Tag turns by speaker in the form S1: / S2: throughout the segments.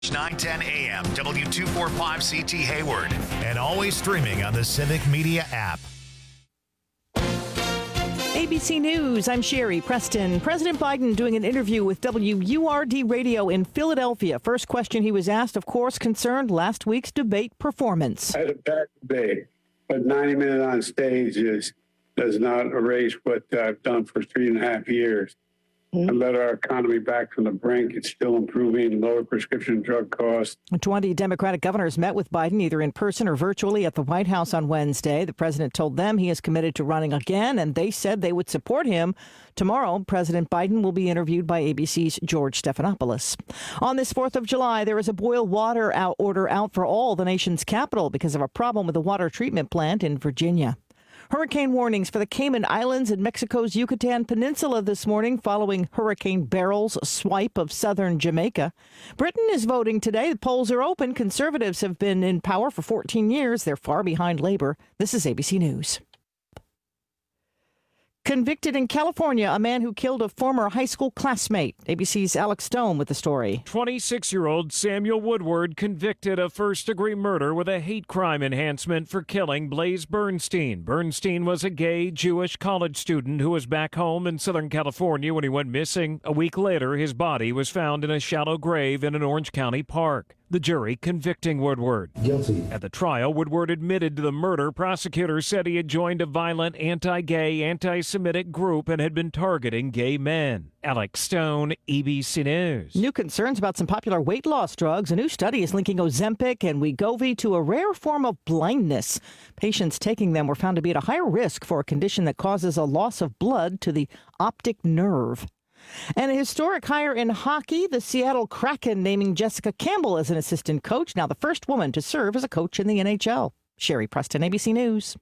S1: 9:10 a.m. W245CT Hayward. And always streaming on the Civic Media app.
S2: ABC News, I'm Sherry Preston. President Biden doing an interview with WURD Radio in Philadelphia. First question he was asked, of course, concerned last week's debate performance.
S3: I had a bad debate, but 90 minutes on stage does not erase what I've done for 3.5 years. I led our economy back from the brink. It's still improving, lower prescription drug costs.
S2: 20 Democratic governors met with Biden either in person or virtually at the White House on Wednesday. The president told them he is committed to running again, and they said they would support him. Tomorrow, President Biden will be interviewed by ABC's George Stephanopoulos. On this 4th of July, there is a boil water order out for all the nation's capital because of a problem with a water treatment plant in Virginia. Hurricane warnings for the Cayman Islands and Mexico's Yucatan Peninsula this morning following Hurricane Beryl's swipe of southern Jamaica. Britain is voting today. The polls are open. Conservatives have been in power for 14 years. They're far behind Labor. This is ABC News. Convicted in California, a man who killed a former high school classmate. ABC's Alex Stone with the story.
S4: 26-year-old Samuel Woodward convicted of first-degree murder with a hate crime enhancement for killing Blaze Bernstein. Bernstein was a gay Jewish college student who was back home in Southern California when he went missing. A week later, his body was found in a shallow grave in an Orange County park. The jury convicting Woodward.
S5: Guilty.
S4: At the trial, Woodward admitted to the murder. Prosecutors said he had joined a violent anti-gay, anti-Semitic group and had been targeting gay men. Alex Stone, ABC News.
S2: New concerns about some popular weight loss drugs. A new study is linking Ozempic and Wegovy to a rare form of blindness. Patients taking them were found to be at a higher risk for a condition that causes a loss of blood to the optic nerve. And a historic hire in hockey, the Seattle Kraken naming Jessica Campbell as an assistant coach, now the first woman to serve as a coach in the NHL. Sherry Preston, ABC News.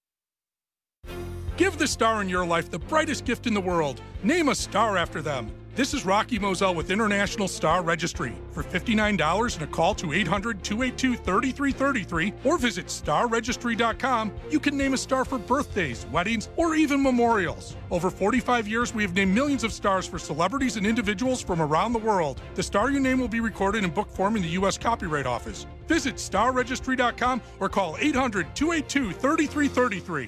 S6: Give the star in your life the brightest gift in the world. Name a star after them. This is Rocky Moselle with International Star Registry. For $59 and a call to 800-282-3333 or visit starregistry.com, you can name a star for birthdays, weddings, or even memorials. Over 45 years, we have named millions of stars for celebrities and individuals from around the world. The star you name will be recorded in book form in the U.S. Copyright Office. Visit starregistry.com or call 800-282-3333.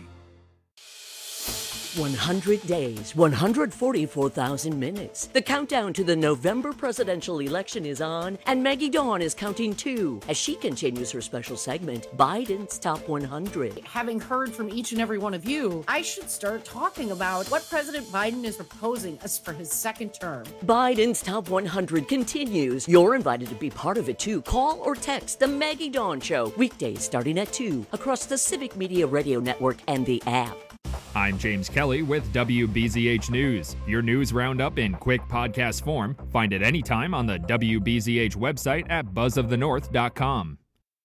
S7: 100 days, 144,000 minutes. The countdown to the November presidential election is on, and Maggie Dawn is counting too as she continues her special segment, Biden's Top 100.
S8: Having heard from each and every one of you, I should start talking about what President Biden is proposing as for his second term.
S7: Biden's Top 100 continues. You're invited to be part of it too. Call or text The Maggie Dawn Show, weekdays starting at 2 across the Civic Media Radio Network and the app.
S9: I'm James Kelly with WBZH News. Your news roundup in quick podcast form. Find it anytime on the WBZH website at buzzofthenorth.com.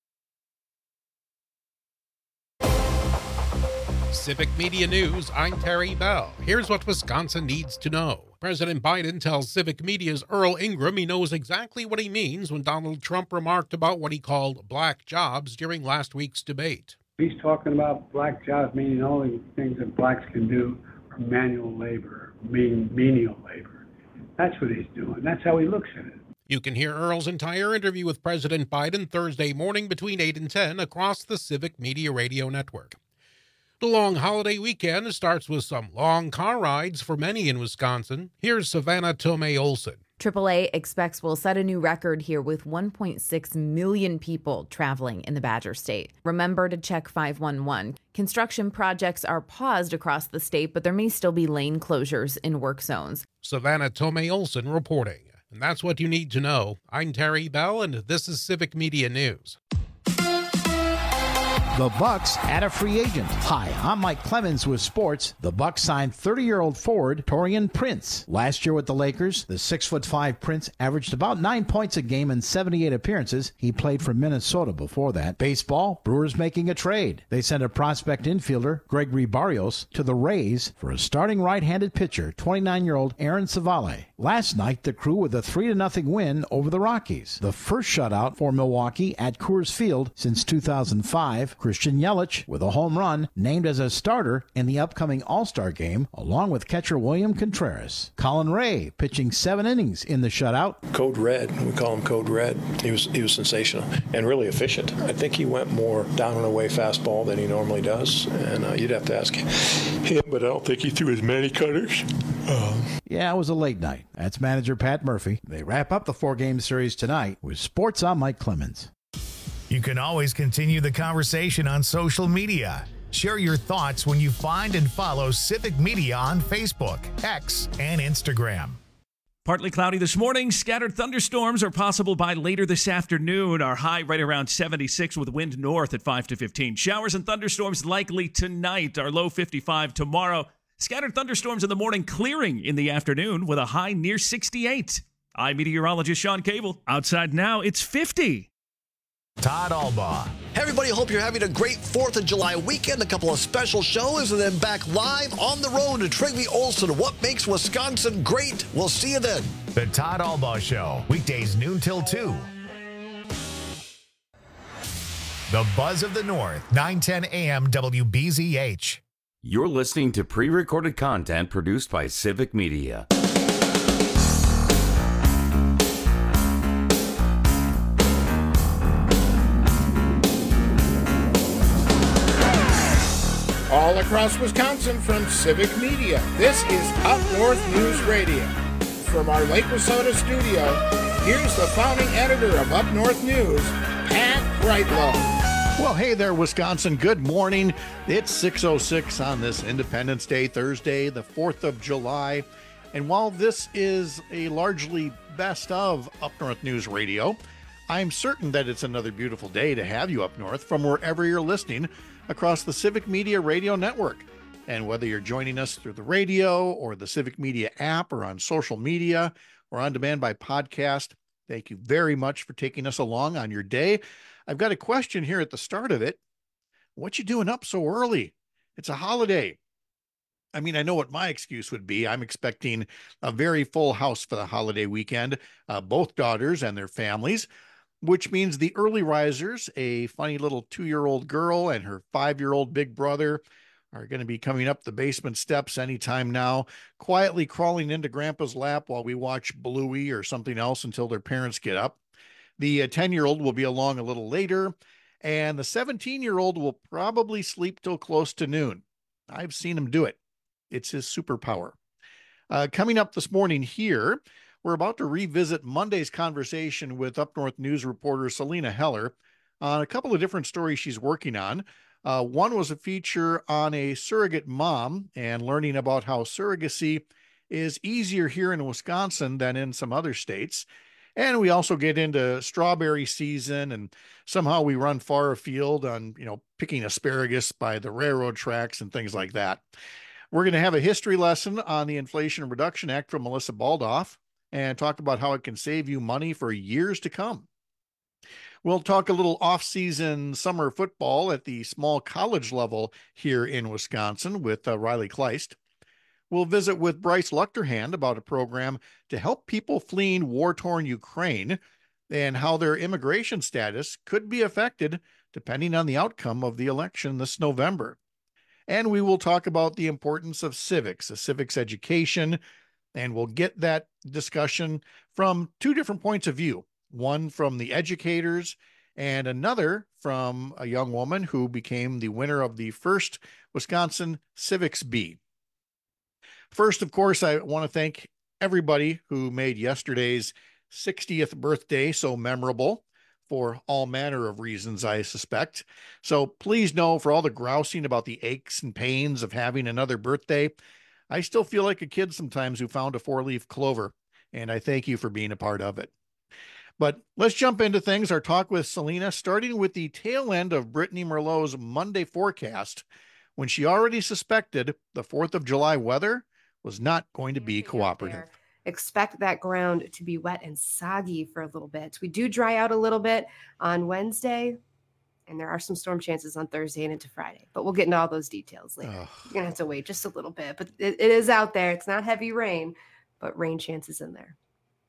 S10: Civic Media News, I'm Terry Bell. Here's what Wisconsin needs to know. President Biden tells Civic Media's Earl Ingram he knows exactly what he means when Donald Trump remarked about what he called black jobs during last week's debate.
S3: He's talking about black jobs, meaning only things that blacks can do are manual labor, menial labor. That's what he's doing. That's how he looks at it.
S10: You can hear Earl's entire interview with President Biden Thursday morning between 8 and 10 across the Civic Media Radio Network. The long holiday weekend starts with some long car rides for many in Wisconsin. Here's Savannah Tomei-Olson.
S11: AAA expects we'll set a new record here with 1.6 million people traveling in the Badger State. Remember to check 511. Construction projects are paused across the state, but there may still be lane closures in work zones.
S10: Savannah Tomei-Olson reporting. And that's what you need to know. I'm Terry Bell, and this is Civic Media News.
S12: The Bucks add a free agent. Hi, I'm Mike Clemens with sports. The Bucks signed 30-year-old forward Taurean Prince. Last year with the Lakers, the 6'5" Prince averaged about 9 points a game in 78 appearances. He played for Minnesota before that. Baseball, Brewers making a trade. They sent a prospect infielder, Gregory Barrios, to the Rays for a starting right-handed pitcher, 29-year-old Aaron Savale. Last night, the Crew with a 3-0 win over the Rockies. The first shutout for Milwaukee at Coors Field since 2005. Christian Yelich with a home run, named as a starter in the upcoming All-Star game, along with catcher William Contreras. Colin Ray pitching 7 innings in the shutout.
S5: Code Red, we call him Code Red. He was sensational and really efficient. I think he went more down and away fastball than he normally does, and you'd have to ask him, but I don't think he threw as many cutters.
S12: Yeah, it was a late night. That's manager Pat Murphy. They wrap up the 4-game series tonight with Sports. I'm Mike Clemens.
S1: You can always continue the conversation on social media. Share your thoughts when you find and follow Civic Media on Facebook, X, and Instagram.
S13: Partly cloudy this morning. Scattered thunderstorms are possible by later this afternoon. Our high right around 76 with wind north at 5 to 15. Showers and thunderstorms likely tonight. Our low 55 tomorrow. Scattered thunderstorms in the morning, clearing in the afternoon with a high near 68. I'm meteorologist Sean Cable. Outside now, it's 50.
S1: Todd Albaugh.
S14: Hey everybody, hope you're having a great 4th of July weekend. A couple of special shows and then back live on the road to Trygve Olsen. What makes Wisconsin great? We'll see you then.
S1: The Todd Albaugh Show, weekdays noon till 2. The Buzz of the North, 910 AM WBZH.
S15: You're listening to pre-recorded content produced by Civic Media.
S10: All across Wisconsin from Civic Media, this is Up North News Radio. From our Lake Wissota studio, here's the founding editor of Up North News, Pat Brightlow.
S16: Well, hey there, Wisconsin. Good morning. It's 6:06 on this Independence Day, Thursday, the 4th of July. And while this is a largely best of Up North News Radio, I'm certain that it's another beautiful day to have you up north from wherever you're listening across the Civic Media Radio Network. And whether you're joining us through the radio or the Civic Media app or on social media or on demand by podcast, thank you very much for taking us along on your day. I've got a question here at the start of it. What you doing up so early? It's a holiday. I mean, I know what my excuse would be. I'm expecting a very full house for the holiday weekend, both daughters and their families, which means the early risers, a funny little 2-year-old girl and her 5-year-old big brother, are going to be coming up the basement steps anytime now, quietly crawling into Grandpa's lap while we watch Bluey or something else until their parents get up. The 10-year-old will be along a little later, and the 17-year-old will probably sleep till close to noon. I've seen him do it. It's his superpower. Coming up this morning here, we're about to revisit Monday's conversation with Up North News reporter Selena Heller on a couple of different stories she's working on. One was a feature on a surrogate mom and learning about how surrogacy is easier here in Wisconsin than in some other states. And we also get into strawberry season, and somehow we run far afield on, picking asparagus by the railroad tracks and things like that. We're going to have a history lesson on the Inflation Reduction Act from Melissa Baldoff and talk about how it can save you money for years to come. We'll talk a little off-season summer football at the small college level here in Wisconsin with Riley Kleist. We'll visit with Bryce Luchterhand about a program to help people fleeing war-torn Ukraine and how their immigration status could be affected depending on the outcome of the election this November. And we will talk about the importance of civics, a civics education, and we'll get that discussion from 2 different points of view, one from the educators and another from a young woman who became the winner of the first Wisconsin Civics Bee. First, of course, I want to thank everybody who made yesterday's 60th birthday so memorable for all manner of reasons, I suspect. So please know, for all the grousing about the aches and pains of having another birthday, I still feel like a kid sometimes who found a 4-leaf clover, and I thank you for being a part of it. But let's jump into things. Our talk with Selena, starting with the tail end of Brittany Merlot's Monday forecast, when she already suspected the 4th of July weather was not going to be cooperative.
S17: Expect that ground to be wet and soggy for a little bit. We do dry out a little bit on Wednesday, and there are some storm chances on Thursday and into Friday, but we'll get into all those details later. You're going to have to wait just a little bit, but it is out there. It's not heavy rain, but rain chances in there.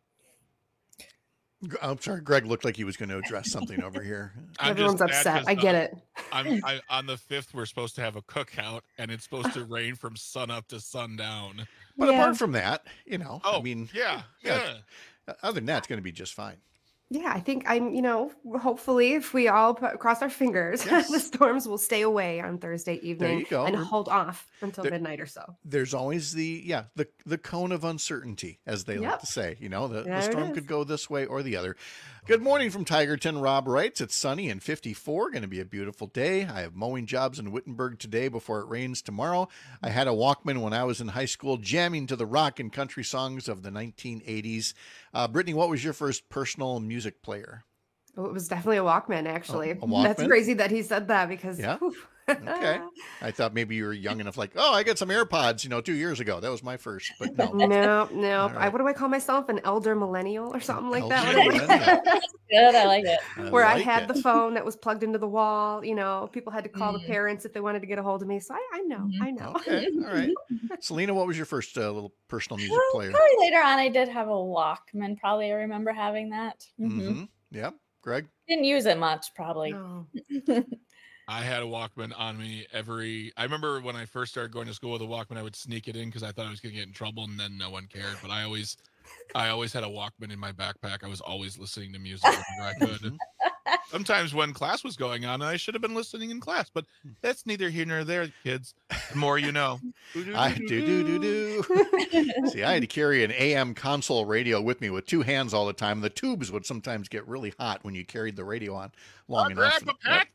S16: I'm sorry, Greg looked like he was going to address something over here.
S17: Everyone's upset. I get it.
S18: On the 5th, we're supposed to have a cookout, and it's supposed to rain from sun up to sundown.
S16: But apart from that,
S18: yeah.
S16: Other than that, it's going to be just fine.
S17: Yeah, I think hopefully if we all cross our fingers, the storms will stay away on Thursday evening and hold off until midnight or so.
S16: There's always the cone of uncertainty, as they like to say. The storm could go this way or the other. Good morning from Tigerton. Rob writes, it's sunny and 54. Going to be a beautiful day. I have mowing jobs in Wittenberg today before it rains tomorrow. I had a Walkman when I was in high school, jamming to the rock and country songs of the 1980s. Brittany, what was your first personal music player?
S17: Oh, it was definitely a Walkman, actually.
S16: A Walkman?
S17: That's crazy that he said that because
S16: Okay. I thought maybe you were young enough, like, I got some AirPods, 2 years ago. That was my first, but no.
S17: No. Right. What do I call myself? An elder millennial or something like that?
S19: That's good. I like it.
S17: Where I had the phone that was plugged into the wall. People had to call the parents if they wanted to get a hold of me. So I know.
S16: Okay. All right. Selena, what was your first little personal music player?
S19: Probably later on, I did have a Walkman. Probably I remember having that. Mm-hmm.
S16: Yeah. Greg?
S19: Didn't use it much, probably.
S17: No.
S18: I had a Walkman on me I remember when I first started going to school with a Walkman, I would sneak it in because I thought I was going to get in trouble, and then no one cared. But I always had a Walkman in my backpack. I was always listening to music whenever I could. Sometimes when class was going on, I should have been listening in class, but that's neither here nor there, kids. The more you know.
S16: I do. See, I had to carry an AM console radio with me with two hands all the time. The tubes would sometimes get really hot when you carried the radio on long enough.
S18: Back.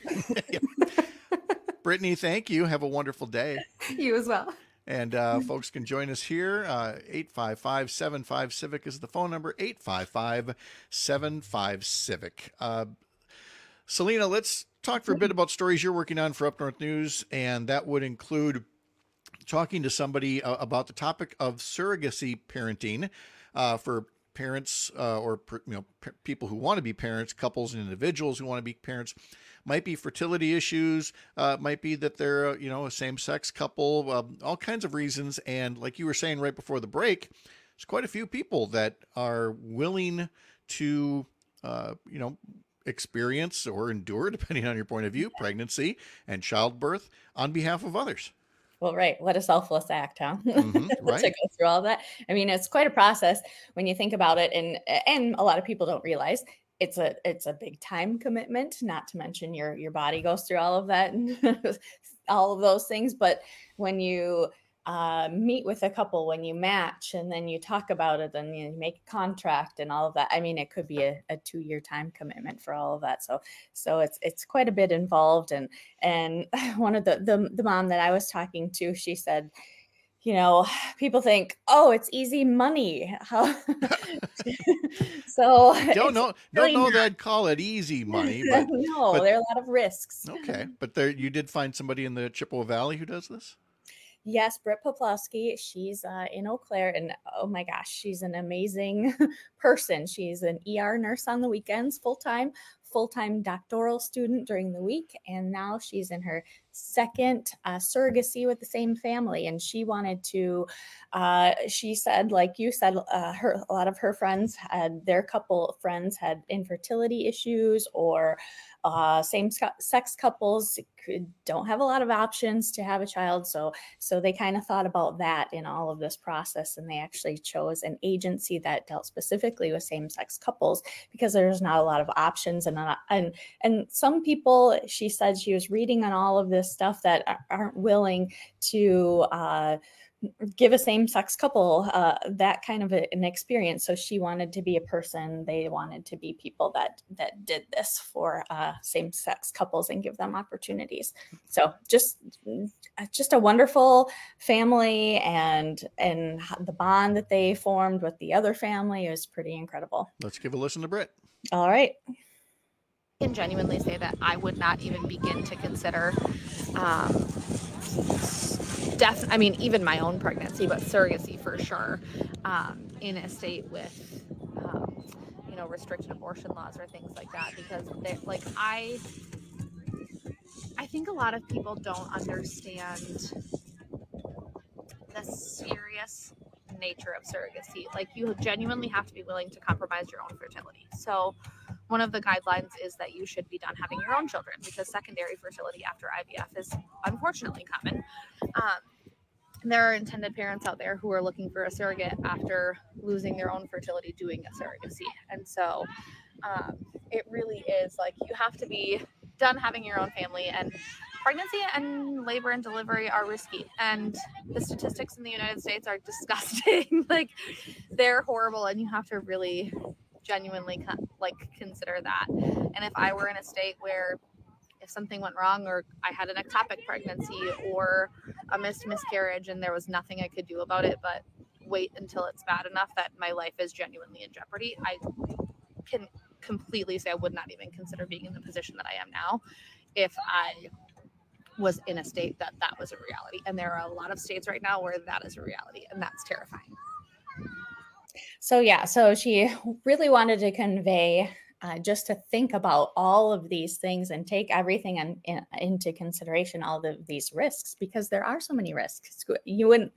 S16: Brittany, thank you. Have a wonderful day.
S17: You as well.
S16: And folks can join us here. 855-75-CIVIC is the phone number, 855-75-CIVIC. Selena, let's talk for a bit about stories you're working on for Up North News, and that would include talking to somebody about the topic of surrogacy parenting for parents or people who want to be parents, couples and individuals who want to be parents. Might be fertility issues, might be that they're, a same-sex couple, all kinds of reasons. And like you were saying right before the break, there's quite a few people that are willing to, experience or endure, depending on your point of view, pregnancy and childbirth on behalf of others.
S19: Well, right. What a selfless act, huh?
S16: Right.
S19: To go through all that. I mean, it's quite a process when you think about it. And a lot of people don't realize it's a big time commitment, not to mention your body goes through all of that and all of those things. But when you meet with a couple, when you match and then you talk about it and you make a contract and all of that, I mean, it could be a 2-year time commitment for all of that. So it's quite a bit involved. And one of the mom that I was talking to, she said, people think, it's easy money. So
S16: don't know that I'd call it easy money, but
S19: no, there are a lot of risks.
S16: Okay, but you did find somebody in the Chippewa Valley who does this?
S19: Yes, Britt Poplowski. She's in Eau Claire, and oh my gosh, she's an amazing person. She's an ER nurse on the weekends, full-time doctoral student during the week, and now she's in her second surrogacy with the same family. And she wanted to, she said, like you said, a lot of her friends their couple friends had infertility issues, or same-sex couples don't have a lot of options to have a child. So they kind of thought about that in all of this process, and they actually chose an agency that dealt specifically with same-sex couples because there's not a lot of options. And some people, she said, she was reading on all of this stuff that aren't willing to give a same-sex couple that kind of an experience. So she wanted to be a person. They wanted to be people that did this for same-sex couples and give them opportunities. So just a wonderful family, and the bond that they formed with the other family is pretty incredible.
S16: Let's give a listen to Britt.
S19: All right.
S20: I can genuinely say that I would not even begin to consider even my own pregnancy, but surrogacy for sure, in a state with, restricted abortion laws or things like that, because I think a lot of people don't understand the seriousness nature of surrogacy. Like, you genuinely have to be willing to compromise your own fertility. So one of the guidelines is that you should be done having your own children, because secondary fertility after IVF is unfortunately common. There are intended parents out there who are looking for a surrogate after losing their own fertility doing a surrogacy. And so it really is like, you have to be done having your own family, and pregnancy and labor and delivery are risky. And the statistics in the United States are disgusting. Like, they're horrible, and you have to really genuinely consider that. And if I were in a state where if something went wrong, or I had an ectopic pregnancy or a miscarriage and there was nothing I could do about it but wait until it's bad enough that my life is genuinely in jeopardy, I can completely say I would not even consider being in the position that I am now if I was in a state that was a reality. And there are a lot of states right now where that is a reality, and that's terrifying.
S19: So she really wanted to convey just to think about all of these things and take everything into consideration, all of these risks, because there are so many risks. You wouldn't,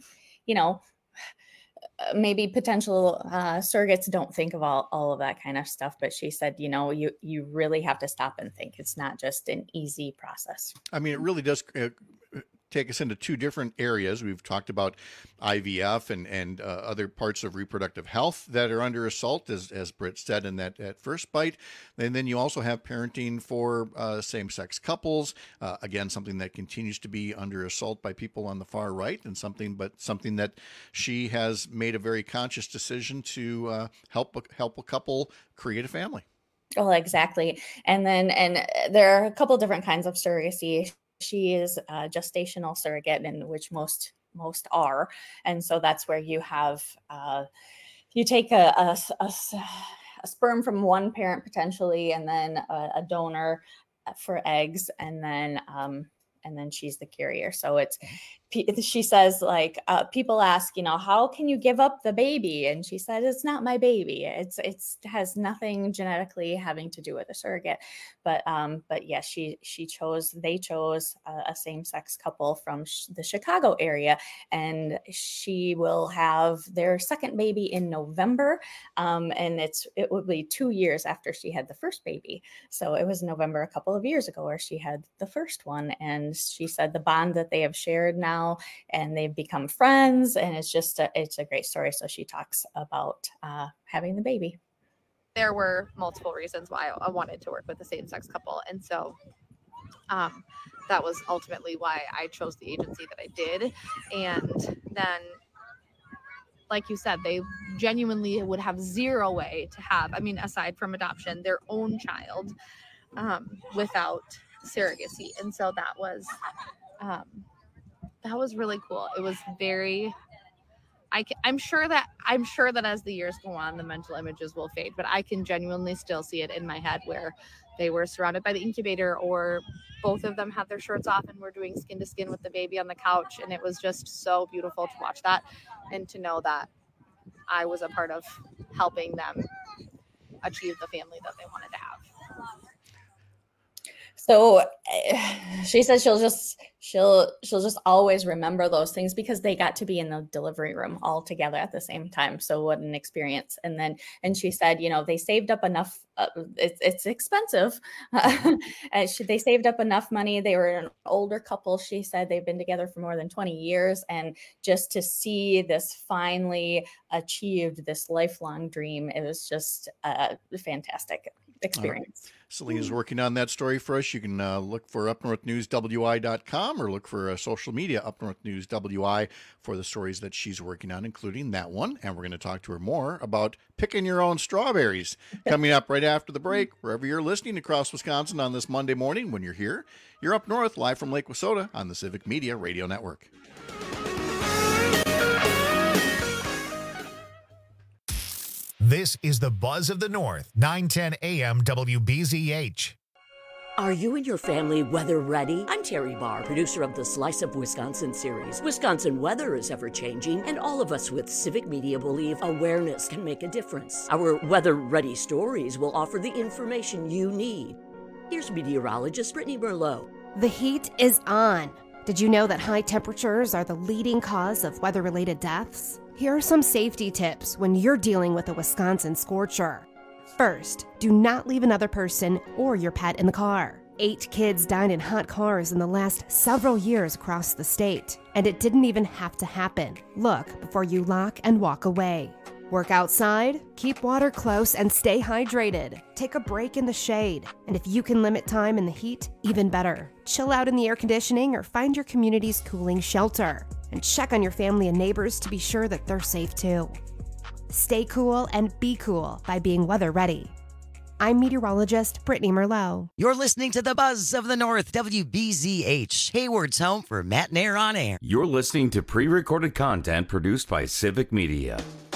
S19: maybe potential surrogates don't think of all of that kind of stuff, but she said, you really have to stop and think. It's not just an easy process.
S16: I mean, it really does take us into two different areas. We've talked about IVF and other parts of reproductive health that are under assault, as Britt said in that first bite. And then you also have parenting for same-sex couples. Again, something that continues to be under assault by people on the far right, and something that she has made a very conscious decision to help a couple create a family.
S19: Well, exactly. And there are a couple different kinds of surrogacy. She is a gestational surrogate, in which most are. And so that's where you have, you take a sperm from one parent potentially, and then a donor for eggs, and then she's the carrier. So she says, like, people ask, how can you give up the baby? And she said, it's not my baby. It has nothing genetically having to do with a surrogate. But yeah, they chose a same-sex couple from the Chicago area, and she will have their second baby in November. And it will be 2 years after she had the first baby. So it was November a couple of years ago where she had the first one. And she said the bond that they have shared now, and they've become friends, and it's a great story. So she talks about having the baby.
S20: There were multiple reasons why I wanted to work with a same-sex couple, and so that was ultimately why I chose the agency that I did. And then, like you said, they genuinely would have zero way to have, aside from adoption, their own child without surrogacy. And so that was really cool. It was very, I'm sure that as the years go on, the mental images will fade, but I can genuinely still see it in my head where they were surrounded by the incubator, or both of them had their shirts off and were doing skin to skin with the baby on the couch. And it was just so beautiful to watch that, and to know that I was a part of helping them achieve the family that they wanted to have.
S19: So she says she'll just always remember those things, because they got to be in the delivery room all together at the same time. So what an experience. And she said, they saved up enough. It's expensive. They saved up enough money. They were an older couple. She said they've been together for more than 20 years. And just to see this finally achieved, this lifelong dream, it was just a fantastic experience.
S16: Selena's working on that story for us. You can look for upnorthnewswi.com, or look for social media Up North News WI for the stories that she's working on, including that one. And we're going to talk to her more about picking your own strawberries coming up right after the break. Wherever you're listening across Wisconsin on this Monday morning, when you're here, you're Up North, live from Lake Wissota on the Civic Media Radio Network.
S1: This is the Buzz of the North, 910 AM WBZH.
S7: Are you and your family weather ready? I'm Terry Barr, producer of the Slice of Wisconsin series. Wisconsin weather is ever-changing, and all of us with Civic Media believe awareness can make a difference. Our weather-ready stories will offer the information you need. Here's meteorologist Brittany Merlot.
S21: The heat is on. Did you know that high temperatures are the leading cause of weather-related deaths?
S17: Here are some safety tips when you're dealing with a Wisconsin scorcher. First, do not leave another person or your pet in the car. 8 kids died in hot cars in the last several years across the state, and it didn't even have to happen. Look before you lock and walk away. Work outside, keep water close, and stay hydrated. Take a break in the shade, and if you can limit time in the heat, even better. Chill out in the air conditioning or find your community's cooling shelter. And check on your family and neighbors to be sure that they're safe too. Stay cool and be cool by being weather ready. I'm meteorologist Brittany Merlot.
S21: You're listening to the Buzz of the North, WBZH, Hayward's home for Matt and Air on Air.
S15: You're listening to pre-recorded content produced by Civic Media.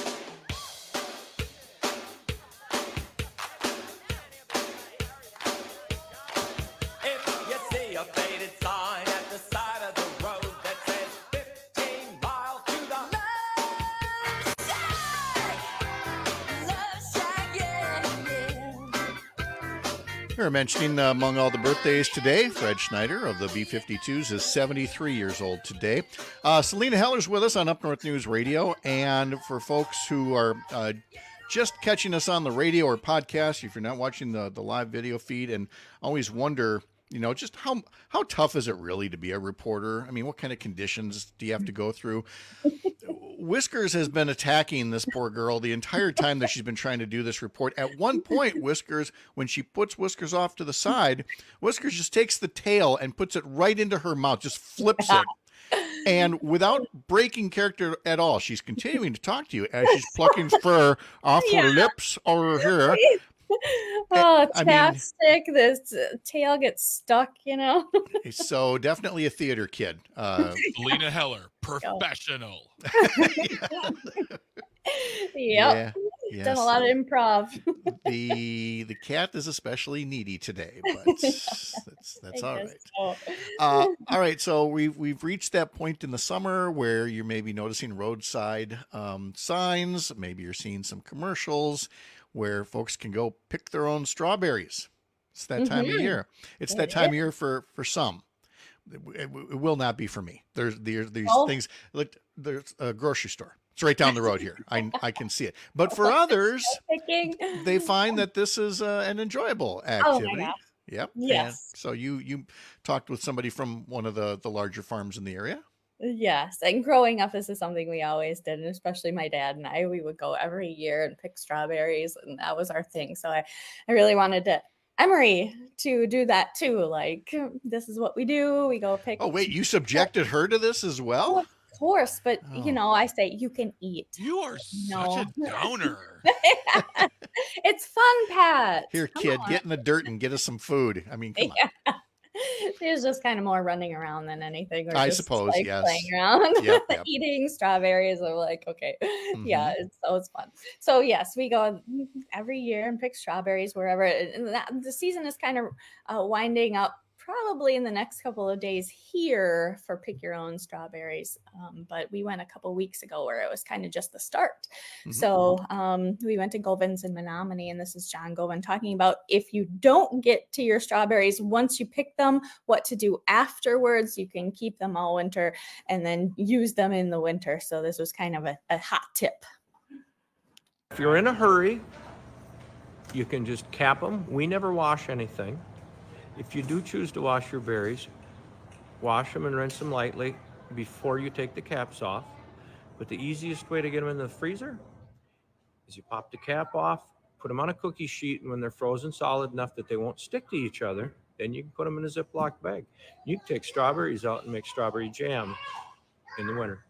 S16: We're mentioning among all the birthdays today, Fred Schneider of the B-52s is 73 years old today. Selena Heller's with us on Up North News Radio. And for folks who are just catching us on the radio or podcast, if you're not watching the live video feed and always wonder, just how tough is it really to be a reporter? I mean, what kind of conditions do you have to go through? Whiskers has been attacking this poor girl the entire time that she's been trying to do this report. At one point, Whiskers, when she puts Whiskers off to the side, Whiskers just takes the tail and puts it right into her mouth, just flips it. And without breaking character at all, she's continuing to talk to you as she's plucking fur off her lips or her hair.
S19: Oh, chapstick, this tail gets stuck,
S16: So definitely a theater kid.
S18: Selena Heller, professional.
S19: Yep.
S16: Yes.
S19: Done a lot of improv.
S16: The cat is especially needy today, but that's all right.
S19: So.
S16: All right, so we've reached that point in the summer where you're maybe noticing roadside signs. Maybe you're seeing some commercials where folks can go pick their own strawberries. It's that time of year. It's that time of year for some. It will not be for me. There's these things. Look, there's a grocery store. It's right down the road here. I can see it. But for others, they find that this is an enjoyable activity.
S19: Oh my gosh.
S16: Yep.
S19: Yes.
S16: And so you talked with somebody from one of the larger farms in the area.
S19: Yes, and growing up, this is something we always did, and especially my dad and I, we would go every year and pick strawberries, and that was our thing. So I really wanted Emery to do that too. Like, this is what we do. We go pick.
S16: Oh, wait, you subjected her to this as well?
S19: Of course, but I say you can eat.
S18: You are such a downer.
S19: It's fun, Pat.
S16: Here, kid, get in the dirt and get us some food. I mean, come on.
S19: It was just kind of more running around than anything.
S16: I suppose, yes.
S19: Playing around,
S16: yep.
S19: Eating strawberries. Or like, okay, yeah, it's fun. So yes, we go every year and pick strawberries wherever. And the season is kind of winding up. Probably in the next couple of days here for pick your own strawberries. But we went a couple weeks ago where it was kind of just the start. So we went to Govins in Menominee, and this is John Govin talking about if you don't get to your strawberries once you pick them, what to do afterwards. You can keep them all winter and then use them in the winter. So this was kind of a hot tip.
S22: If you're in a hurry, you can just cap them. We never wash anything. If you do choose to wash your berries, wash them and rinse them lightly before you take the caps off. But the easiest way to get them in the freezer is you pop the cap off, put them on a cookie sheet, and when they're frozen solid enough that they won't stick to each other, then you can put them in a Ziploc bag. You can take strawberries out and make strawberry jam in the winter.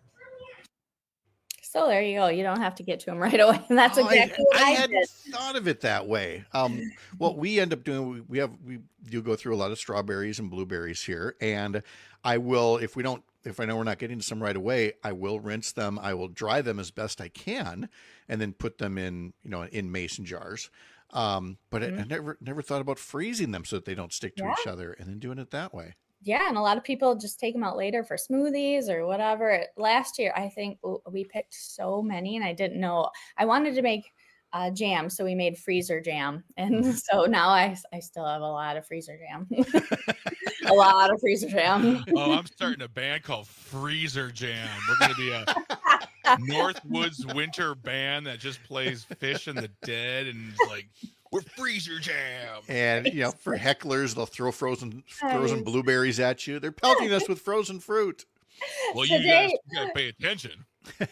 S19: So there you go. You don't have to get to them right away. And that's exactly what I
S16: hadn't thought of it that way. What we end up doing, we do go through a lot of strawberries and blueberries here. And I will, if I know we're not getting to some right away, I will rinse them. I will dry them as best I can and then put them in mason jars. But I never thought about freezing them so that they don't stick to each other and then doing it that way.
S19: Yeah, and a lot of people just take them out later for smoothies or whatever. Last year, I think we picked so many, and I didn't know. I wanted to make jam, so we made freezer jam. And so now I still have a lot of freezer jam. A lot of freezer jam.
S18: Oh, I'm starting a band called Freezer Jam. We're going to be Northwoods winter band that just plays Fish and the Dead and like, we're Freezer Jam.
S16: And, for hecklers, they'll throw frozen blueberries at you. They're pelting us with frozen fruit.
S18: Well, you guys gotta pay attention.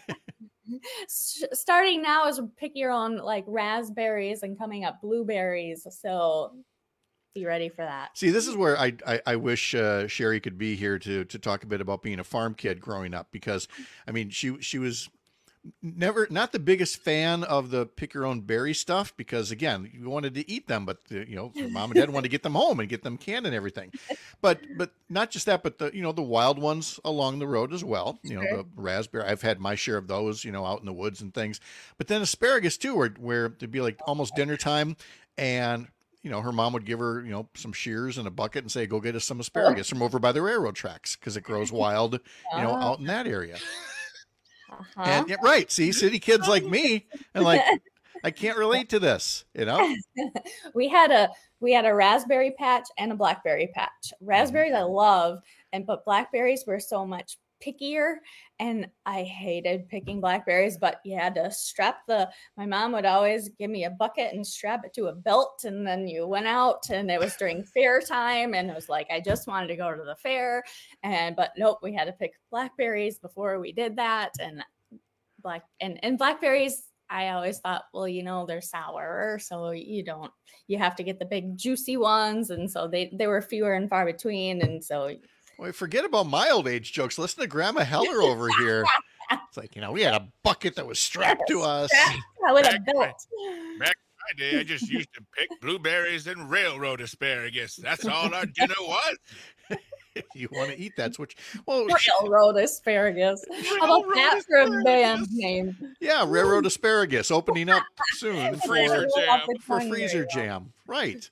S19: Starting now is pick your own like raspberries and coming up blueberries. So be ready for that.
S16: See, this is where I wish Sherry could be here to talk a bit about being a farm kid growing up, because I mean she was not the biggest fan of the pick your own berry stuff, because again, you wanted to eat them, but mom and dad wanted to get them home and get them canned and everything. But not just that, but the wild ones along the road as well. The raspberry, I've had my share of those, out in the woods and things. But then asparagus too, where it'd be like almost dinner time, and her mom would give her, some shears and a bucket and say, go get us some asparagus from over by the railroad tracks, because it grows wild, out in that area. And right, see, city kids like me, and like, I can't relate to this,
S19: We had a raspberry patch and a blackberry patch. Raspberries I love, but blackberries were so much pickier, and I hated picking blackberries. But you had to my mom would always give me a bucket and strap it to a belt, and then you went out, and it was during fair time, and it was like I just wanted to go to the fair, but nope, we had to pick blackberries before we did that. And blackberries, I always thought, well, they're sour, so you have to get the big juicy ones, and so they were fewer and far between, and so.
S16: Well, forget about my old age jokes. Listen to Grandma Heller over here. It's like, we had a bucket that was strapped to us.
S19: With a belt.
S18: Back in my day, I just used to pick blueberries and railroad asparagus. That's all our dinner was.
S16: You want to eat that?
S19: Railroad asparagus. How about that for a band name?
S16: Yeah, Railroad Asparagus opening up soon for Freezer Jam. Right.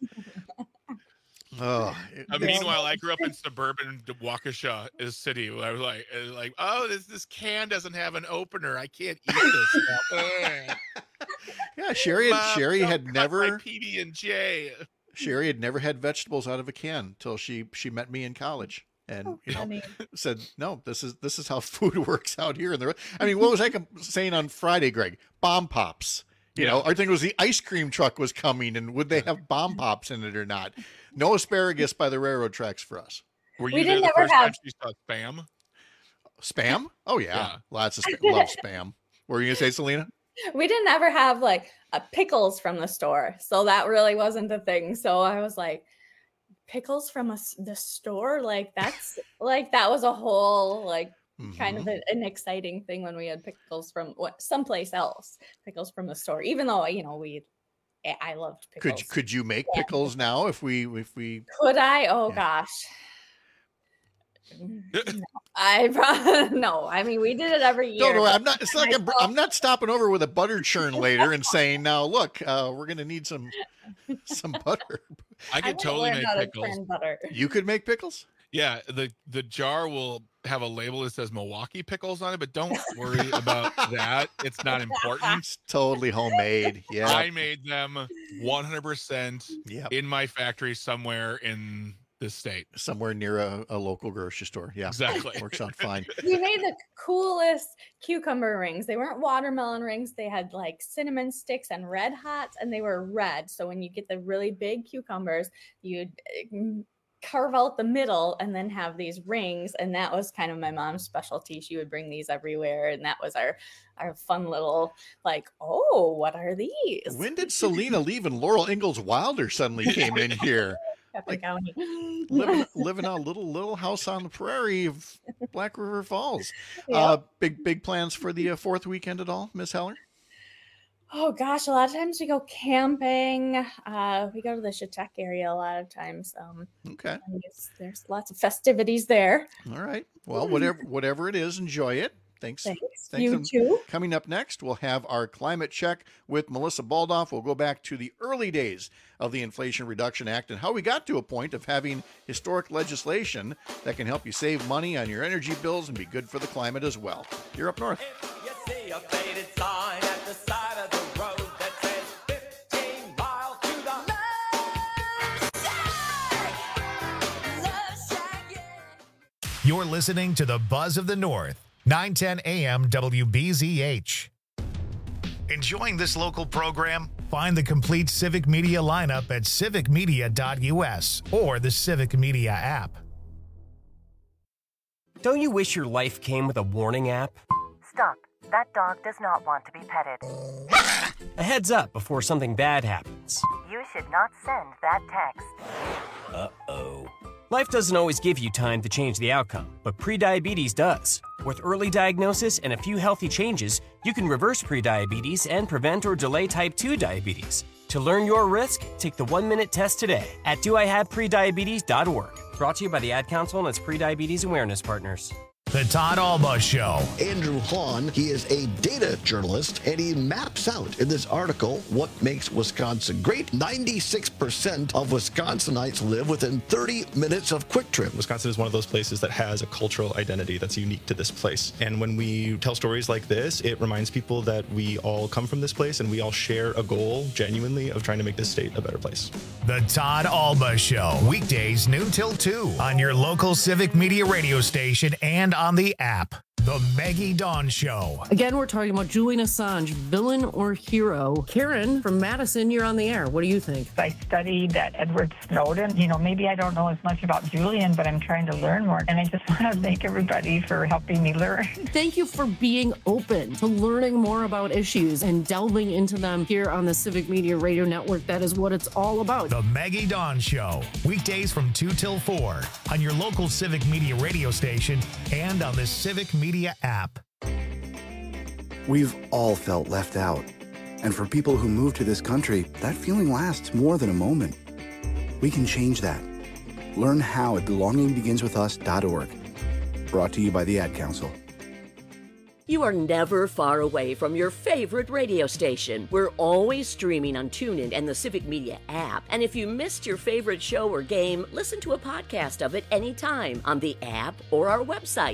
S18: Meanwhile, I grew up in suburban Waukesha city. I was like, oh, this can doesn't have an opener. I can't eat this stuff.
S16: Yeah, Sherry had never
S18: PB&J.
S16: Sherry had never had vegetables out of a can until she met me in college, and said, "No, this is how food works out here." What was I saying on Friday, Greg? Bomb pops. I think it was the ice cream truck was coming, and would they have bomb pops in it or not? No asparagus by the railroad tracks for us.
S18: Were you there the first time you saw Spam?
S16: Spam? Oh yeah. Lots of love Spam. What were you gonna say, Selena?
S19: We didn't ever have pickles from the store, so that really wasn't the thing. So I was like, pickles from the store, that's that was a whole kind of an exciting thing when we had pickles from someplace else. Pickles from the store, even though I loved pickles.
S16: Could you make pickles now if we
S19: could? Gosh. No. I mean, we did it every year.
S16: No, I'm not. It's like I'm not stopping over with a butter churn later and saying, "Now look, we're going to need some butter."
S18: I could totally make pickles.
S16: You could make pickles?
S18: Yeah, the jar will have a label that says Milwaukee pickles on it, but don't worry about that. It's not important.
S16: It's totally homemade. Yeah,
S18: I made them 100% in my factory somewhere in this state,
S16: somewhere near a local grocery store. Yeah,
S18: exactly.
S16: Works out fine.
S19: We made the coolest cucumber rings. They weren't watermelon rings. They had cinnamon sticks and Red Hots, and they were red. So when you get the really big cucumbers, you'd carve out the middle and then have these rings. And that was kind of my mom's specialty. She would bring these everywhere, and that was our fun little what are these?
S16: When did Selena leave and Laurel Ingalls Wilder suddenly came in here? Living a little house on the prairie of Black River Falls. Big plans for the fourth weekend at all, Miss Heller?
S19: Oh gosh, a lot of times we go camping. We go to the Chetek area a lot of times.
S16: Okay.
S19: There's lots of festivities there.
S16: All right. Well, whatever it is, enjoy it. Thanks.
S19: You too.
S16: Coming up next, we'll have our climate check with Melissa Baldoff. We'll go back to the early days of the Inflation Reduction Act and how we got to a point of having historic legislation that can help you save money on your energy bills and be good for the climate as well. You're up north.
S2: You see a faded sign at the side of the road that says 15 miles to the
S1: You're listening to the Buzz of the North. 910 AM WBZH. Enjoying this local program? Find the complete Civic Media lineup at civicmedia.us or the Civic Media app.
S4: Don't you wish your life came with a warning app?
S6: Stop. That dog does not want to be petted.
S4: A heads up before something bad happens.
S6: You should not send that text.
S4: Uh-oh. Life doesn't always give you time to change the outcome, but prediabetes does. With early diagnosis and a few healthy changes, you can reverse prediabetes and prevent or delay type 2 diabetes. To learn your risk, take the 1-minute test today at doihaveprediabetes.org. Brought to you by the Ad Council and its prediabetes awareness partners.
S1: The Todd Alba Show.
S14: Andrew Hahn, he is a data journalist, and he maps out in this article what makes Wisconsin great. 96% of Wisconsinites live within 30 minutes of Quick Trip.
S23: Wisconsin is one of those places that has a cultural identity that's unique to this place. And when we tell stories like this, it reminds people that we all come from this place and we all share a goal, genuinely, of trying to make this state a better place.
S1: The Todd Alba Show. Weekdays noon till 2 on your local Civic Media radio station and on the app. The Maggie Dawn Show.
S8: Again, we're talking about Julian Assange, villain or hero. Karen from Madison, you're on the air. What do you think?
S24: I studied that Edward Snowden. Maybe I don't know as much about Julian, but I'm trying to learn more. And I just want to thank everybody for helping me learn.
S8: Thank you for being open to learning more about issues and delving into them here on the Civic Media Radio Network. That is what it's all about.
S1: The Maggie Dawn Show. Weekdays from 2 till 4 on your local Civic Media radio station and on the Civic Media app.
S25: We've all felt left out. And for people who move to this country, that feeling lasts more than a moment. We can change that. Learn how at belongingbeginswithus.org. Brought to you by the Ad Council.
S7: You are never far away from your favorite radio station. We're always streaming on TuneIn and the Civic Media app. And if you missed your favorite show or game, listen to a podcast of it anytime on the app or our website,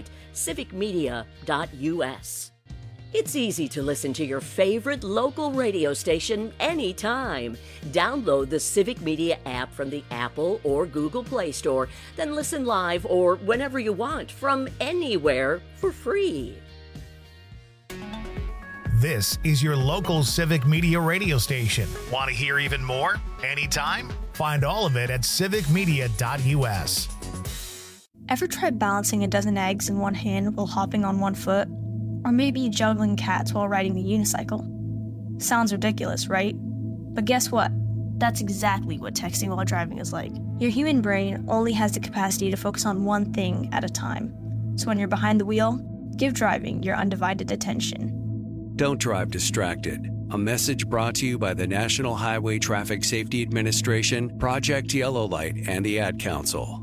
S7: civicmedia.us. It's easy to listen to your favorite local radio station anytime. Download the Civic Media app from the Apple or Google Play Store, then listen live or whenever you want from anywhere for free.
S1: This is your local Civic Media radio station. Want to hear even more? Anytime? Find all of it at civicmedia.us.
S26: Ever tried balancing a dozen eggs in one hand while hopping on one foot? Or maybe juggling cats while riding a unicycle? Sounds ridiculous, right? But guess what? That's exactly what texting while driving is like. Your human brain only has the capacity to focus on one thing at a time. So when you're behind the wheel, give driving your undivided attention.
S27: Don't drive distracted. A message brought to you by the National Highway Traffic Safety Administration, Project Yellow Light, and the Ad Council.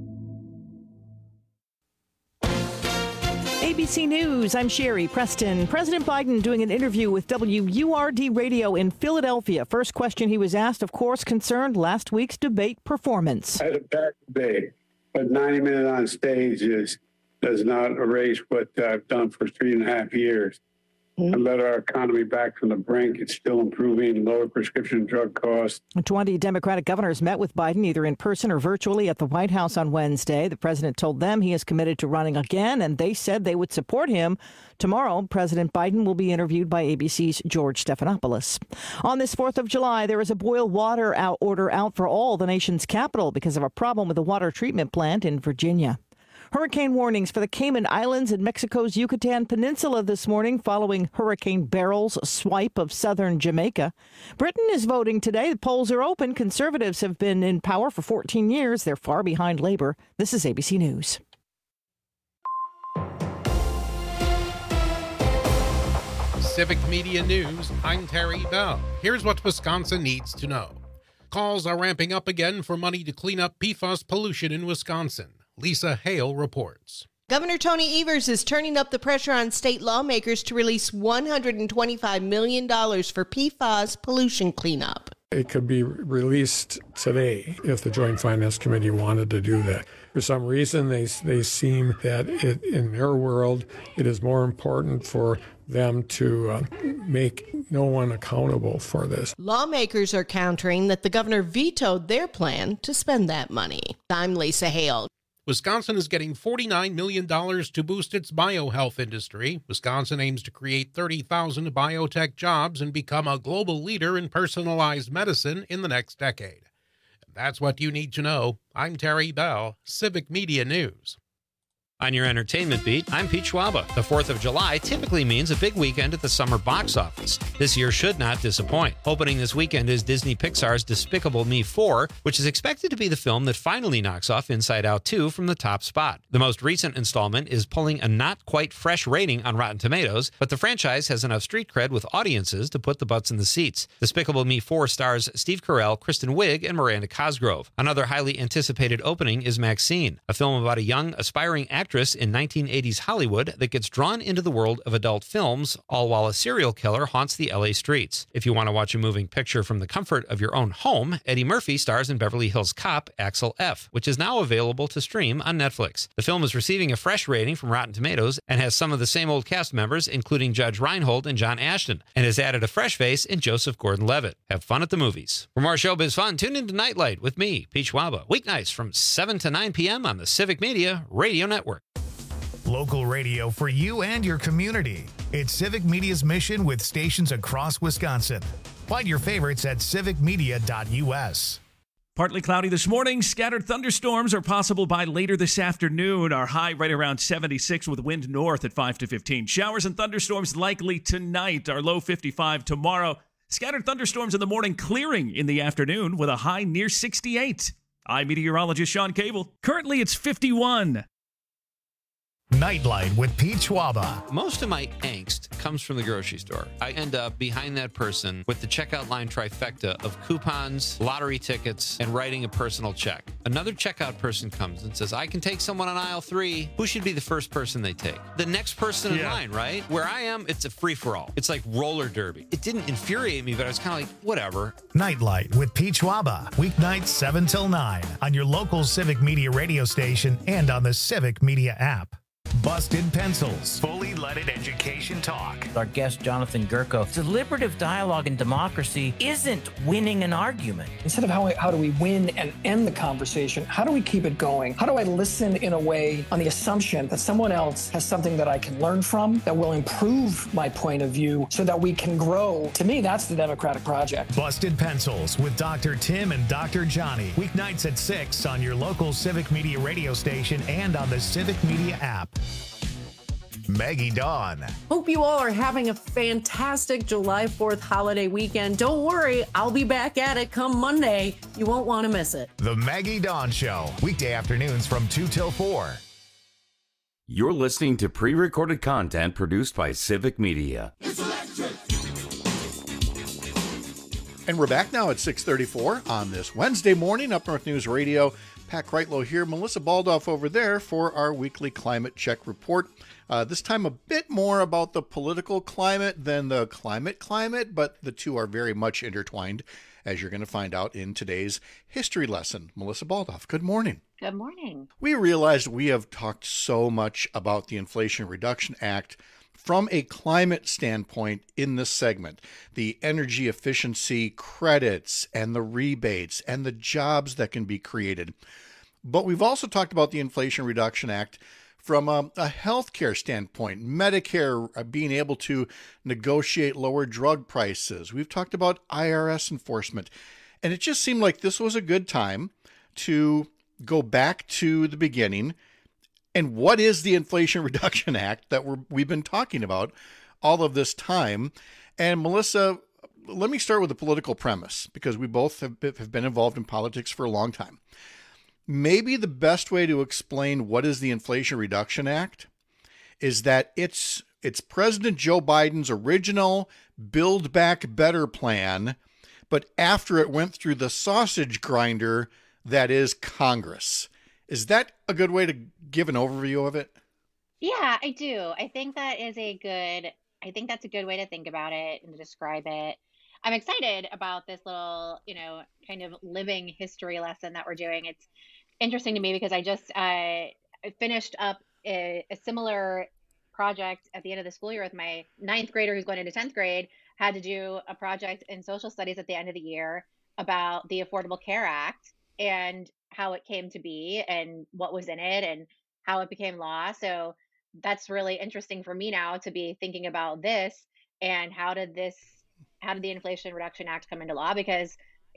S28: ABC News, I'm Sherry Preston. President Biden doing an interview with WURD Radio in Philadelphia. First question he was asked, of course, concerned last week's debate performance.
S3: I had a bad debate, but 90 minutes on stage does not erase what I've done for 3.5 years. I led our economy back from the brink. It's still improving, lower prescription drug costs.
S28: 20 Democratic governors met with Biden either in person or virtually at the White House on Wednesday. The president told them he is committed to running again, and they said they would support him. Tomorrow, President Biden will be interviewed by ABC's George Stephanopoulos. On this 4th of July, there is a boil water order out for all the nation's capital because of a problem with a water treatment plant in Virginia. Hurricane warnings for the Cayman Islands and Mexico's Yucatan Peninsula this morning following Hurricane Beryl's swipe of southern Jamaica. Britain is voting today. The polls are open. Conservatives have been in power for 14 years. They're far behind Labor. This is ABC News.
S10: Civic Media News, I'm Terry Bell. Here's what Wisconsin needs to know. Calls are ramping up again for money to clean up PFAS pollution in Wisconsin. Lisa Hale reports.
S29: Governor Tony Evers is turning up the pressure on state lawmakers to release $125 million for PFAS pollution cleanup.
S30: It could be released today if the Joint Finance Committee wanted to do that. For some reason, they seem that in their world, it is more important for them to make no one accountable for this.
S29: Lawmakers are countering that the governor vetoed their plan to spend that money. I'm Lisa Hale.
S10: Wisconsin is getting $49 million to boost its biohealth industry. Wisconsin aims to create 30,000 biotech jobs and become a global leader in personalized medicine in the next decade. And that's what you need to know. I'm Terry Bell, Civic Media News.
S5: On your entertainment beat, I'm Pete Schwaba. The 4th of July typically means a big weekend at the summer box office. This year should not disappoint. Opening this weekend is Disney Pixar's Despicable Me 4, which is expected to be the film that finally knocks off Inside Out 2 from the top spot. The most recent installment is pulling a not quite fresh rating on Rotten Tomatoes, but the franchise has enough street cred with audiences to put the butts in the seats. Despicable Me 4 stars Steve Carell, Kristen Wiig, and Miranda Cosgrove. Another highly anticipated opening is Maxine, a film about a young, aspiring actress in 1980s Hollywood that gets drawn into the world of adult films, all while a serial killer haunts the LA streets. If you want to watch a moving picture from the comfort of your own home, Eddie Murphy stars in Beverly Hills Cop, Axel F., which is now available to stream on Netflix. The film is receiving a fresh rating from Rotten Tomatoes and has some of the same old cast members, including Judge Reinhold and John Ashton, and has added a fresh face in Joseph Gordon-Levitt. Have fun at the movies. For more showbiz fun, tune into Nightlight with me, Pete Schwaba, weeknights from 7 to 9 p.m. on the Civic Media Radio Network.
S1: Local radio for you and your community. It's Civic Media's mission with stations across Wisconsin. Find your favorites at civicmedia.us.
S9: Partly cloudy this morning. Scattered thunderstorms are possible by later this afternoon. Our high right around 76 with wind north at 5 to 15. Showers and thunderstorms likely tonight. Our low 55 tomorrow. Scattered thunderstorms in the morning, clearing in the afternoon with a high near 68. I'm meteorologist Sean Cable. Currently it's 51.
S1: Nightlight with Pete Schwaba.
S5: Most of my angst comes from the grocery store. I end up behind that person with the checkout line trifecta of coupons, lottery tickets, and writing a personal check. Another checkout person comes and says, I can take someone on aisle 3. Who should be the first person they take? The next person in line, right? Where I am, it's a free-for-all. It's like roller derby. It didn't infuriate me, but I was kind of like, whatever.
S1: Nightlight with Pete Schwaba. Weeknights 7 till 9 on your local Civic Media radio station and on the Civic Media app. Busted Pencils. Fully leaded education talk.
S11: Our guest, Jonathan Gurko. Deliberative dialogue in democracy isn't winning an argument.
S12: Instead of how do we win and end the conversation, how do we keep it going? How do I listen in a way on the assumption that someone else has something that I can learn from, that will improve my point of view so that we can grow? To me, that's the democratic project.
S1: Busted Pencils with Dr. Tim and Dr. Johnny. Weeknights at 6 on your local Civic Media radio station and on the Civic Media app. Maggie Dawn.
S8: Hope you all are having a fantastic July 4th holiday weekend. Don't worry, I'll be back at it come Monday. You won't want to miss it.
S1: The Maggie Dawn Show, weekday afternoons from 2 till 4.
S13: You're listening to pre-recorded content produced by Civic Media.
S16: And we're back now at 6:34 on this Wednesday morning. Up North News Radio. Pat Kreitlow here, Melissa Baldoff over there for our weekly climate check report. This time a bit more about the political climate than the climate, but the two are very much intertwined, as you're going to find out in today's history lesson. Melissa Baldoff, good morning.
S15: Good morning.
S16: We realized we have talked so much about the Inflation Reduction Act from a climate standpoint in this segment. The energy efficiency credits and the rebates and the jobs that can be created. But we've also talked about the Inflation Reduction Act from a healthcare standpoint, Medicare being able to negotiate lower drug prices. We've talked about IRS enforcement. And it just seemed like this was a good time to go back to the beginning. And what is the Inflation Reduction Act that we've been talking about all of this time? And Melissa, let me start with the political premise, because we both have been involved in politics for a long time. Maybe the best way to explain what is the Inflation Reduction Act is that it's President Joe Biden's original Build Back Better plan, but after it went through the sausage grinder that is Congress. Is that a good way to give an overview of it?
S15: Yeah, I do. I think that's a good way to think about it and to describe it. I'm excited about this little, kind of living history lesson that we're doing. It's interesting to me because I just finished up a similar project at the end of the school year with my 9th grader who's going into 10th grade. Had to do a project in social studies at the end of the year about the Affordable Care Act and how it came to be and what was in it and how it became law. So that's really interesting for me now to be thinking about this and how did the Inflation Reduction Act come into law? Because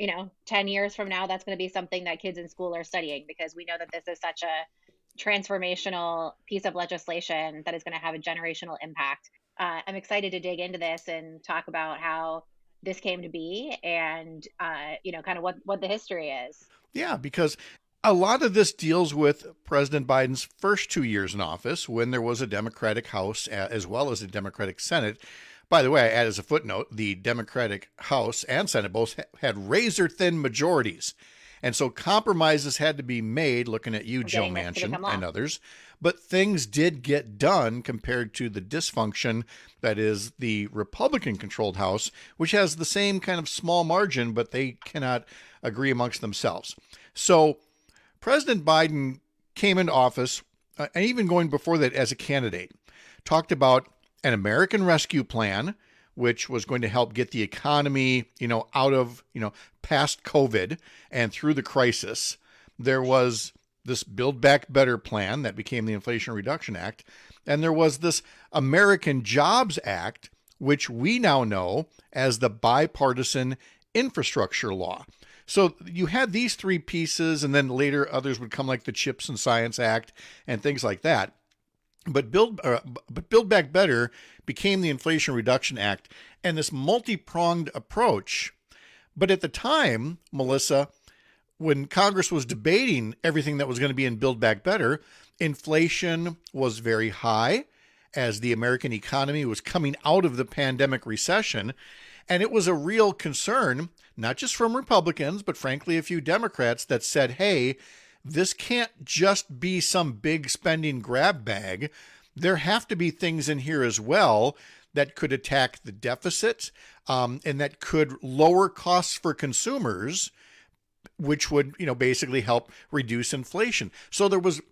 S15: 10 years from now, that's going to be something that kids in school are studying, because we know that this is such a transformational piece of legislation that is going to have a generational impact. I'm excited to dig into this and talk about how this came to be and, kind of what the history is.
S16: Yeah, because a lot of this deals with President Biden's first 2 years in office, when there was a Democratic House as well as a Democratic Senate. By the way, I add as a footnote, the Democratic House and Senate both had razor-thin majorities. And so compromises had to be made, looking at you, Joe Manchin, and others. But things did get done compared to the dysfunction that is the Republican-controlled House, which has the same kind of small margin, but they cannot agree amongst themselves. So President Biden came into office, and even going before that as a candidate, talked about an American Rescue Plan, which was going to help get the economy, out of, past COVID and through the crisis. There was this Build Back Better plan that became the Inflation Reduction Act. And there was this American Jobs Act, which we now know as the Bipartisan Infrastructure Law. So you had these three pieces, and then later others would come, like the CHIPS and Science Act and things like that. But Build Back Better became the Inflation Reduction Act, and this multi-pronged approach. But at the time, Melissa, when Congress was debating everything that was going to be in Build Back Better, inflation was very high as the American economy was coming out of the pandemic recession. And it was a real concern, not just from Republicans, but frankly, a few Democrats that said, hey, this can't just be some big spending grab bag. There have to be things in here as well that could attack the deficit and that could lower costs for consumers, which would, basically help reduce inflation. So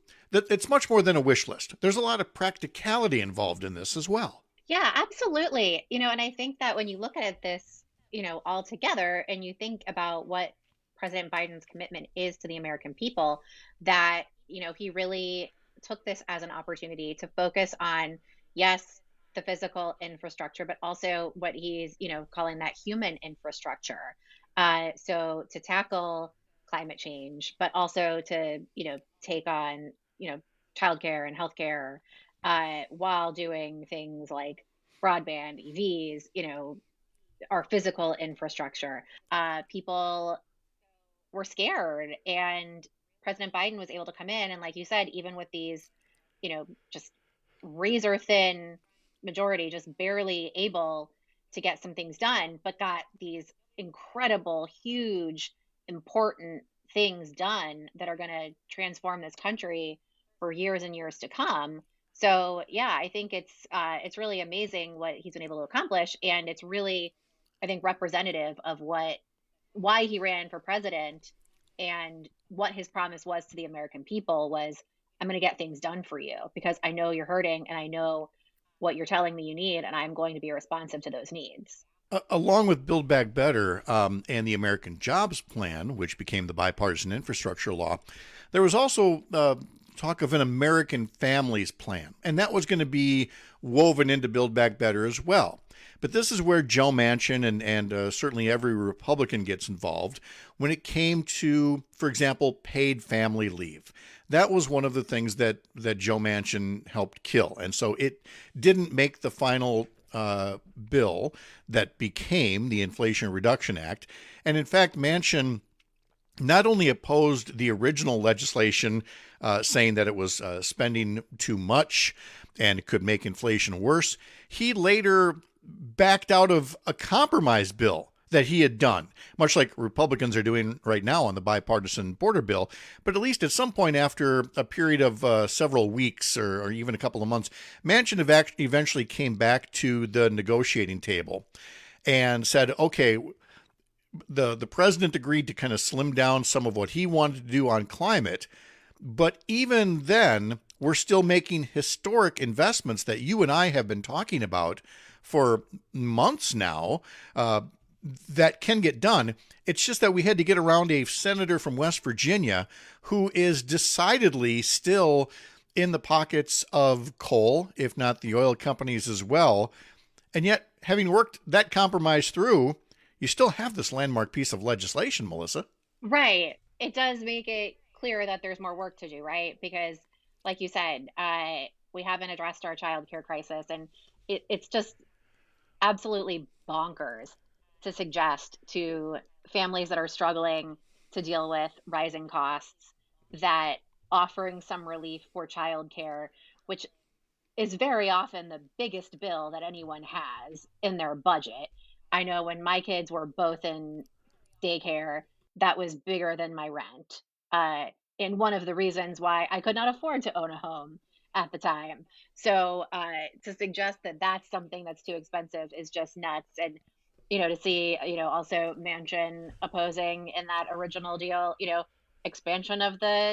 S16: it's much more than a wish list. There's a lot of practicality involved in this as well.
S15: Yeah, absolutely. And I think that when you look at this, all together and you think about what President Biden's commitment is to the American people, that, he really took this as an opportunity to focus on, yes, the physical infrastructure, but also what he's, calling that human infrastructure. So to tackle climate change, but also to, take on, childcare and healthcare, while doing things like broadband, EVs, our physical infrastructure. People were scared, and President Biden was able to come in, and like you said, even with these, just razor thin majority, just barely able to get some things done, but got these incredible, huge, important things done that are going to transform this country for years and years to come. So yeah, I think it's really amazing what he's been able to accomplish, and it's really, I think, representative of why he ran for president and what his promise was to the American people was, I'm going to get things done for you because I know you're hurting and I know what you're telling me you need, and I'm going to be responsive to those needs.
S16: Along with Build Back Better and the American Jobs Plan, which became the Bipartisan Infrastructure Law, there was also talk of an American Families Plan, and that was going to be woven into Build Back Better as well. But this is where Joe Manchin and certainly every Republican gets involved when it came to, for example, paid family leave. That was one of the things that Joe Manchin helped kill. And so it didn't make the final bill that became the Inflation Reduction Act. And in fact, Manchin not only opposed the original legislation, saying that it was spending too much and could make inflation worse, he later backed out of a compromise bill that he had done, much like Republicans are doing right now on the bipartisan border bill. But at least at some point after a period of several weeks or even a couple of months, Manchin eventually came back to the negotiating table and said, okay, the president agreed to kind of slim down some of what he wanted to do on climate. But even then, we're still making historic investments that you and I have been talking about for months now. that can get done. It's just that we had to get around a senator from West Virginia who is decidedly still in the pockets of coal, if not the oil companies as well. And yet, having worked that compromise through, you still have this landmark piece of legislation, Melissa.
S15: Right. It does make it clear that there's more work to do, right? Because, like you said, we haven't addressed our childcare crisis, and it's just absolutely bonkers to suggest to families that are struggling to deal with rising costs that offering some relief for childcare, which is very often the biggest bill that anyone has in their budget. I know when my kids were both in daycare, that was bigger than my rent. And one of the reasons why I could not afford to own a home at the time. So to suggest that that's something that's too expensive is just nuts. And, to see, also Manchin opposing in that original deal, expansion of the,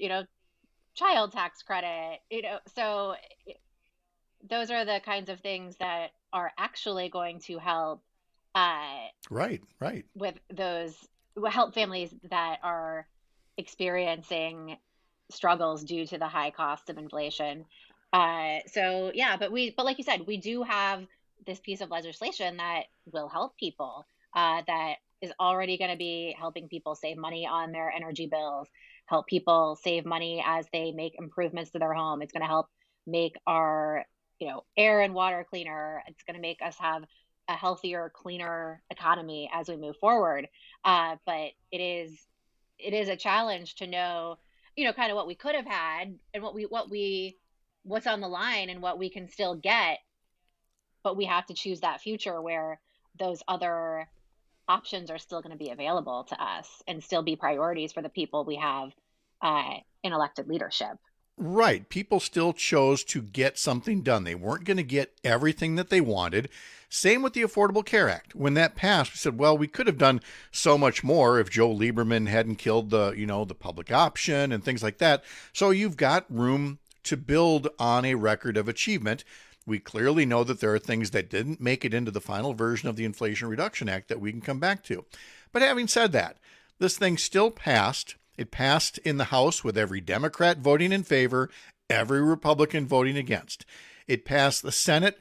S15: child tax credit, so those are the kinds of things that are actually going to help.
S16: Right.
S15: With those, help families that are experiencing struggles due to the high cost of inflation. So yeah, but like you said, we do have this piece of legislation that will help people, that is already going to be helping people save money on their energy bills, help people save money as they make improvements to their home. It's going to help make our, air and water cleaner. It's going to make us have a healthier, cleaner economy as we move forward. But it is a challenge to know, kind of what we could have had and what's on the line and what we can still get. But we have to choose that future where those other options are still going to be available to us and still be priorities for the people we have in elected leadership.
S16: Right. People still chose to get something done. They weren't going to get everything that they wanted. Same with the Affordable Care Act. When that passed, we said, well, we could have done so much more if Joe Lieberman hadn't killed the public option and things like that. So you've got room to build on a record of achievement. We clearly know that there are things that didn't make it into the final version of the Inflation Reduction Act that we can come back to. But having said that, this thing still passed. It passed in the House with every Democrat voting in favor, every Republican voting against. It passed the Senate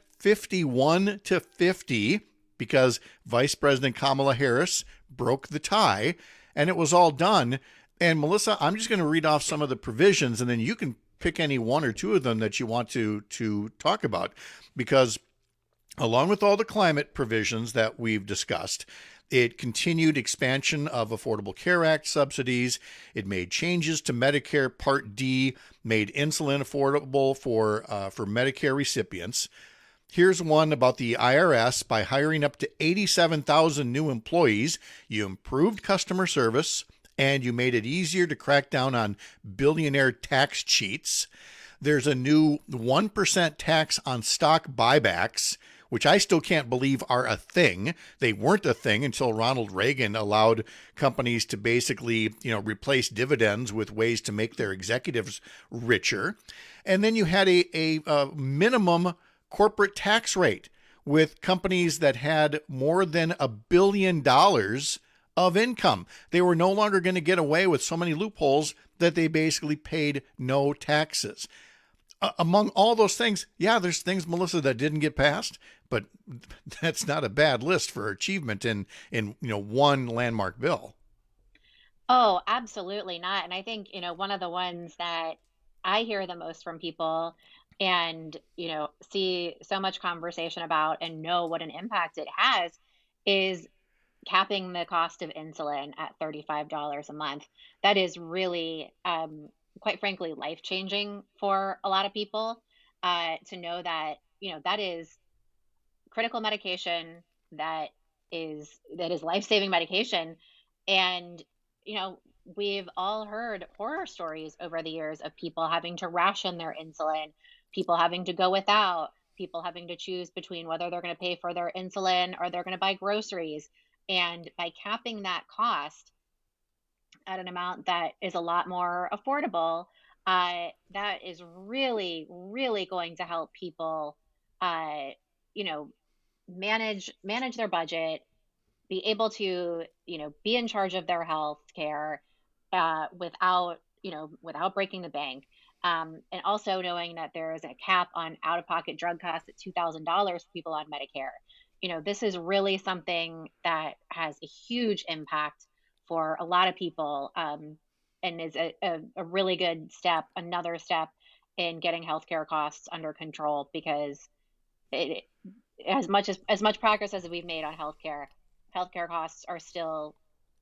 S16: 51-50 because Vice President Kamala Harris broke the tie, and it was all done. And Melissa, I'm just going to read off some of the provisions, and then you can pick any one or two of them that you want to talk about, because along with all the climate provisions that we've discussed, it continued expansion of Affordable Care Act subsidies. It made changes to Medicare Part D, made insulin affordable for Medicare recipients. Here's one about the IRS. By hiring up to 87,000 new employees, you improved customer service, and you made it easier to crack down on billionaire tax cheats. There's a new 1% tax on stock buybacks, which I still can't believe are a thing. They weren't a thing until Ronald Reagan allowed companies to basically, replace dividends with ways to make their executives richer. And then you had a minimum corporate tax rate with companies that had more than $1 billion of income. They were no longer going to get away with so many loopholes that they basically paid no taxes. Among all those things, yeah, there's things, Melissa, that didn't get passed, but that's not a bad list for achievement in one landmark bill.
S15: Oh, absolutely not. And I think, one of the ones that I hear the most from people and, see so much conversation about and know what an impact it has is capping the cost of insulin at $35 a month. That is really, quite frankly, life-changing for a lot of people, to know that, that is critical medication, that is life-saving medication. And, we've all heard horror stories over the years of people having to ration their insulin, people having to go without, people having to choose between whether they're going to pay for their insulin or they're going to buy groceries. And by capping that cost at an amount that is a lot more affordable, that is really, really going to help people, manage their budget, be able to, be in charge of their health care without breaking the bank. And also knowing that there is a cap on out-of-pocket drug costs at $2,000 for people on Medicare. This is really something that has a huge impact for a lot of people, and is a really good step, another step in getting healthcare costs under control, because as much progress as we've made on healthcare costs are still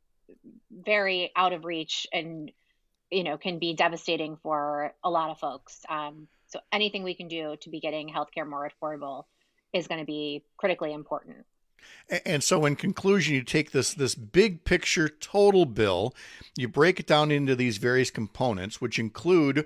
S15: very out of reach and, can be devastating for a lot of folks. So anything we can do to be getting healthcare more affordable is going to be critically important.
S16: And so in conclusion, you take this big picture total bill, you break it down into these various components, which include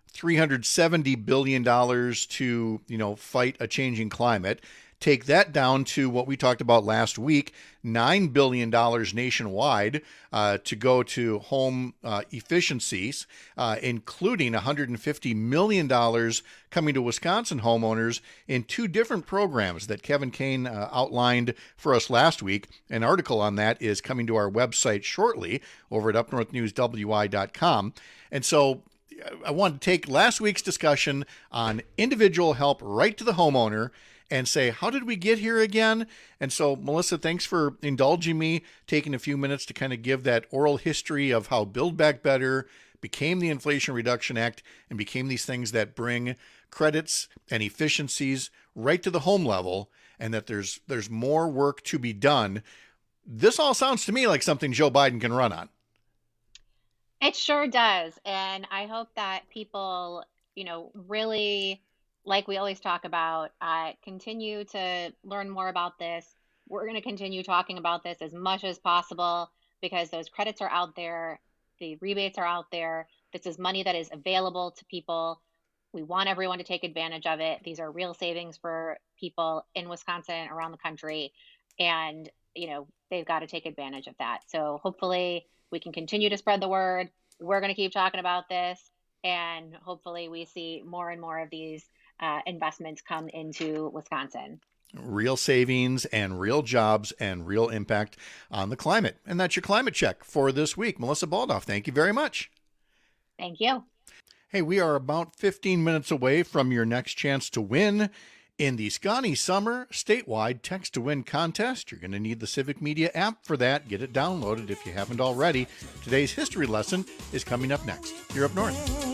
S16: $370 billion to, fight a changing climate. Take that down to what we talked about last week, $9 billion nationwide to go to home efficiencies, including $150 million coming to Wisconsin homeowners in two different programs that Kevin Kane outlined for us last week. An article on that is coming to our website shortly over at upnorthnewswi.com. And so I want to take last week's discussion on individual help right to the homeowner and say, how did we get here again? And so, Melissa, thanks for indulging me, taking a few minutes to kind of give that oral history of how Build Back Better became the Inflation Reduction Act and became these things that bring credits and efficiencies right to the home level, and that there's more work to be done. This all sounds to me like something Joe Biden can run on.
S15: It sure does. And I hope that people, really, like we always talk about, continue to learn more about this. We're going to continue talking about this as much as possible, because those credits are out there. The rebates are out there. This is money that is available to people. We want everyone to take advantage of it. These are real savings for people in Wisconsin, around the country. And, they've got to take advantage of that. So hopefully we can continue to spread the word. We're going to keep talking about this. And hopefully we see more and more of these investments come into Wisconsin.
S16: Real savings and real jobs and real impact on the climate. And that's your climate check for this week. Melissa Baldoff, thank you very much.
S15: Thank you.
S16: Hey, we are about 15 minutes away from your next chance to win in the Scotty Summer statewide Text to Win contest. You're going to need the Civic Media app for that. Get it downloaded if you haven't already. Today's history lesson is coming up next. You're Up North.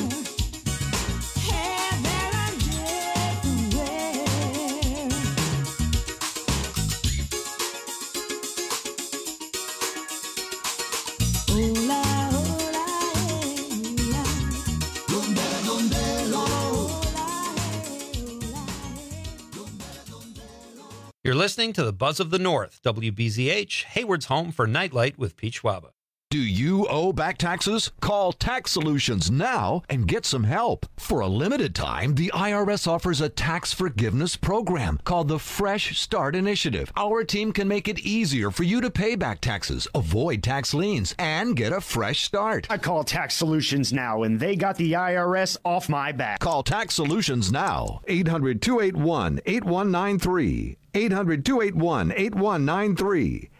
S5: You're listening to the Buzz of the North, WBZH, Hayward's home for Nightlight with Pete Schwaba.
S2: Do you owe back taxes? Call Tax Solutions now and get some help. For a limited time, the IRS offers a tax forgiveness program called the Fresh Start Initiative. Our team can make it easier for you to pay back taxes, avoid tax liens, and get a fresh start.
S4: I call Tax Solutions now, and they got the IRS off my back.
S2: Call Tax Solutions now. 800-281-8193. 800-281-8193.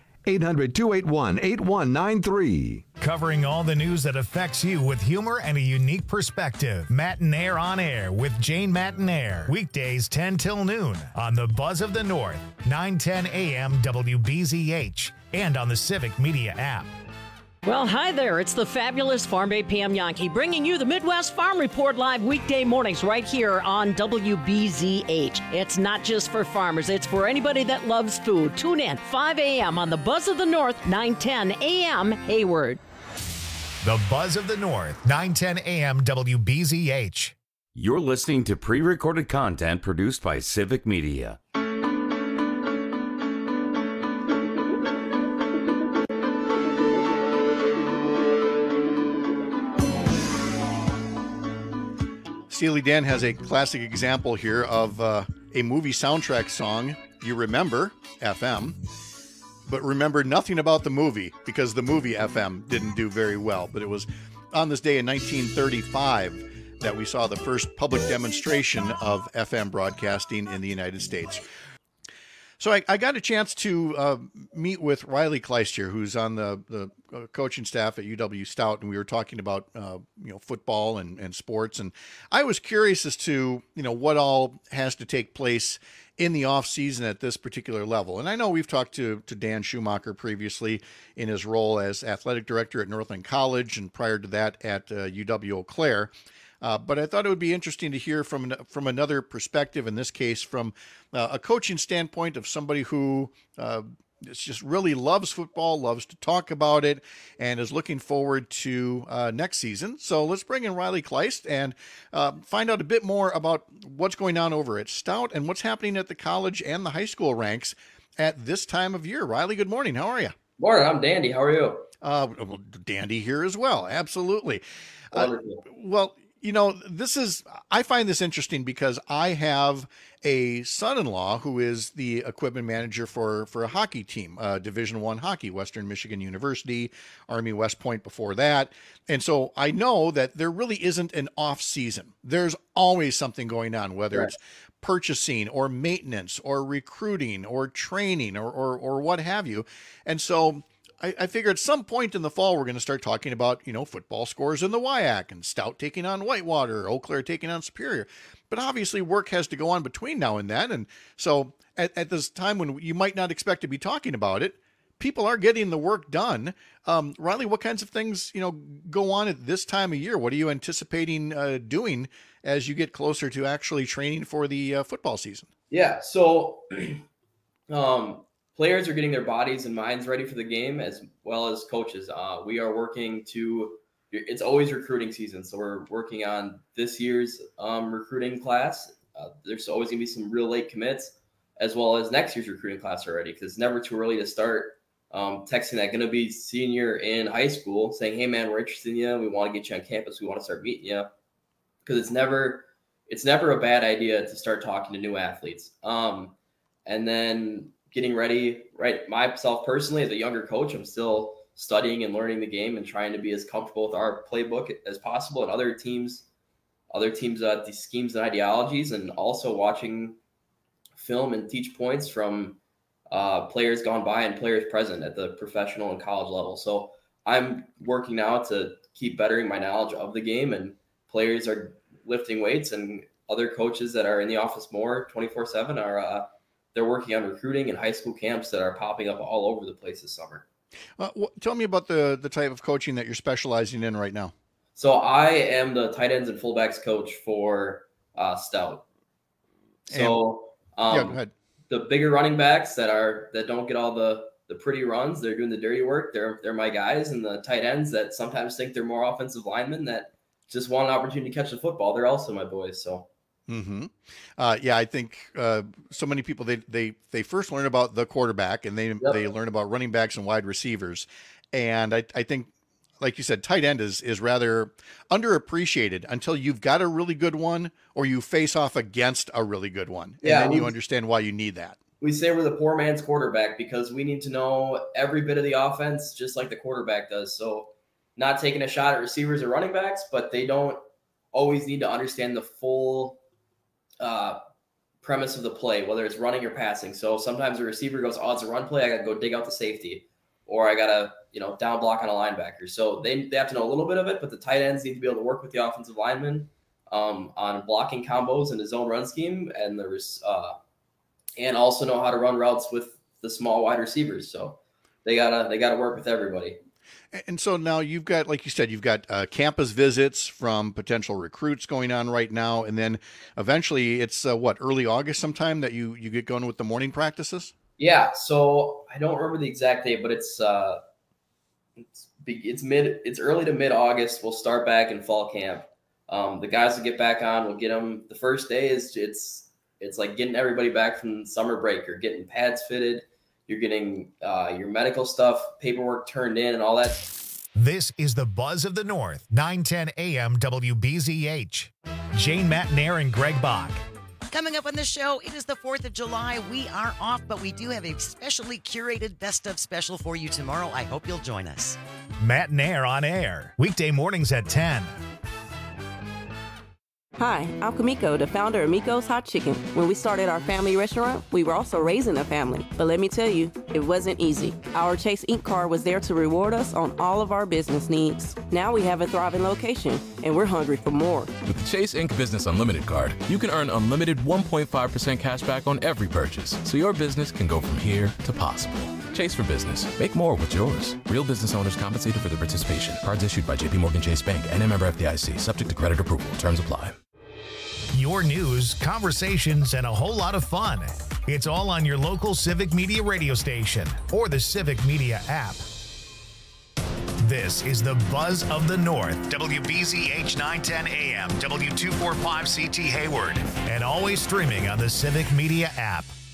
S2: 800-281-8193.
S1: Covering all the news that affects you with humor and a unique perspective. Matinaire on Air with Jane Matinaire. Weekdays 10 till noon on the Buzz of the North, 9:10 a.m. WBZH, and on the Civic Media app.
S6: Well, hi there. It's the fabulous Farm Babe Pam Yankee bringing you the Midwest Farm Report live weekday mornings right here on WBZH. It's not just for farmers. It's for anybody that loves food. Tune in 5 a.m. on the Buzz of the North, 9:10 a.m. Hayward.
S1: The Buzz of the North, 9:10 a.m. WBZH.
S13: You're listening to pre-recorded content produced by Civic Media.
S16: Steely Dan has a classic example here of a movie soundtrack song, You Remember, FM, but remember nothing about the movie because the movie FM didn't do very well. But it was on this day in 1935 that we saw the first public demonstration of FM broadcasting in the United States. So I got a chance to meet with Riley Kleist here, who's on the coaching staff at UW Stout, and we were talking about football and sports. And I was curious as to what all has to take place in the off season at this particular level. And I know we've talked to Dan Schumacher previously in his role as athletic director at Northland College, and prior to that at UW Eau Claire. But I thought it would be interesting to hear from another perspective, in this case from a coaching standpoint of somebody who just really loves football, loves to talk about it, and is looking forward to next season. So let's bring in Riley Kleist and find out a bit more about what's going on over at Stout and what's happening at the college and the high school ranks at this time of year. Riley, good morning. How are you?
S14: Morning. I'm Dandy. How are you?
S16: Dandy here as well. Absolutely. Well, I find this interesting because I have a son-in-law who is the equipment manager for a hockey team, Division I hockey, Western Michigan University, Army West Point before that. And so I know that there really isn't an off season. There's always something going on, whether it's purchasing or maintenance or recruiting or training or what have you. And so I figure at some point in the fall, we're going to start talking about, football scores in the WIAC and Stout taking on Whitewater, Eau Claire taking on Superior. But obviously work has to go on between now and then. And so at this time when you might not expect to be talking about it, people are getting the work done. Riley, what kinds of things, go on at this time of year? What are you anticipating doing as you get closer to actually training for the football season?
S14: Yeah. So, players are getting their bodies and minds ready for the game, as well as coaches. We are working it's always recruiting season. So we're working on this year's recruiting class. There's always going to be some real late commits, as well as next year's recruiting class already, because it's never too early to start texting that going to be senior in high school saying, hey, man, we're interested in you. We want to get you on campus. We want to start meeting you. Because it's never a bad idea to start talking to new athletes. And then getting ready, right? Myself personally, as a younger coach, I'm still studying and learning the game and trying to be as comfortable with our playbook as possible, and other teams, the schemes and ideologies, and also watching film and teach points from players gone by and players present at the professional and college level. So I'm working now to keep bettering my knowledge of the game, and players are lifting weights, and other coaches that are in the office more 24/7 are they're working on recruiting and high school camps that are popping up all over the place this summer.
S16: Tell me about the type of coaching that you're specializing in right now.
S14: So I am the tight ends and fullbacks coach for Stout. So
S16: go ahead.
S14: The bigger running backs that don't get all the pretty runs, they're doing the dirty work. They're my guys, and the tight ends that sometimes think they're more offensive linemen that just want an opportunity to catch the football, they're also my boys. So.
S16: Mm-hmm. I think so many people, they first learn about the quarterback, and they learn about running backs and wide receivers. And I think, like you said, tight end is rather underappreciated until you've got a really good one or you face off against a really good one. And then you understand why you need that.
S14: We say we're the poor man's quarterback because we need to know every bit of the offense just like the quarterback does. So not taking a shot at receivers or running backs, but they don't always need to understand the full premise of the play, whether it's running or passing. So sometimes the receiver goes, oh, it's a run play, I got to go dig out the safety, or I got to, down block on a linebacker. So they have to know a little bit of it, but the tight ends need to be able to work with the offensive linemen on blocking combos in his own run scheme, and and also know how to run routes with the small wide receivers. So they gotta work with everybody.
S16: And so now you've got, like you said, you've got campus visits from potential recruits going on right now. And then eventually it's early August sometime that you get going with the morning practices?
S14: Yeah. So I don't remember the exact date, but it's early to mid August. We'll start back in fall camp. The guys will get back on, we'll get them. The first day it's like getting everybody back from summer break. You're getting pads fitted. You're getting your medical stuff, paperwork turned in, and all that.
S1: This is the Buzz of the North, 910 AM WBZH. Jane Matnair and Greg Bach.
S17: Coming up on the show, it is the 4th of July. We are off, but we do have a specially curated best of special for you tomorrow. I hope you'll join us.
S1: Matnair on air, weekday mornings at 10.
S7: Hi, I'm Kamiko, the founder of Miko's Hot Chicken. When we started our family restaurant, we were also raising a family. But let me tell you, it wasn't easy. Our Chase Ink card was there to reward us on all of our business needs. Now we have a thriving location, and we're hungry for more.
S18: With the Chase Ink Business Unlimited card, you can earn unlimited 1.5% cash back on every purchase, so your business can go from here to possible. Chase for Business. Make more with yours. Real business owners compensated for their participation. Cards issued by JPMorgan Chase Bank and a member FDIC. Subject to credit approval. Terms apply.
S1: Your news, conversations, and a whole lot of fun. It's all on your local Civic Media radio station or the Civic Media app. This is the Buzz of the North, WBZH 910 AM, W245CT Hayward, and always streaming on the Civic Media app.